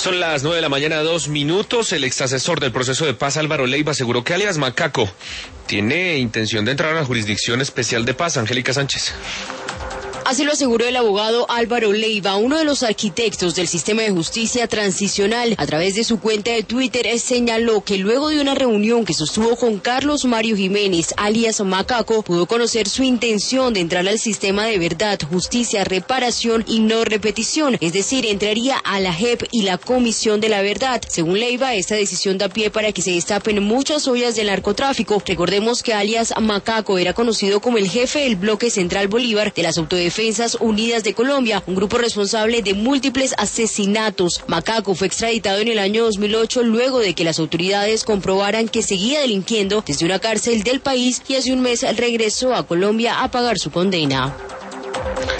Son las 9 de la mañana, 2 minutos. El exasesor del proceso de paz, Álvaro Leiva, aseguró que alias Macaco tiene intención de entrar a la Jurisdicción Especial de Paz. Angélica Sánchez. Así lo aseguró el abogado Álvaro Leiva, uno de los arquitectos del sistema de justicia transicional. A través de su cuenta de Twitter señaló que luego de una reunión que sostuvo con Carlos Mario Jiménez, alias Macaco, pudo conocer su intención de entrar al sistema de verdad, justicia, reparación y no repetición, es decir, entraría a la JEP y la Comisión de la Verdad. Según Leiva, esta decisión da pie para que se destapen muchas ollas del narcotráfico. Recordemos que alias Macaco era conocido como el jefe del bloque Central Bolívar de las Autodefensas Unidas de Colombia, un grupo responsable de múltiples asesinatos. Macaco fue extraditado en el año 2008 luego de que las autoridades comprobaran que seguía delinquiendo desde una cárcel del país y hace un mes regresó a Colombia a pagar su condena.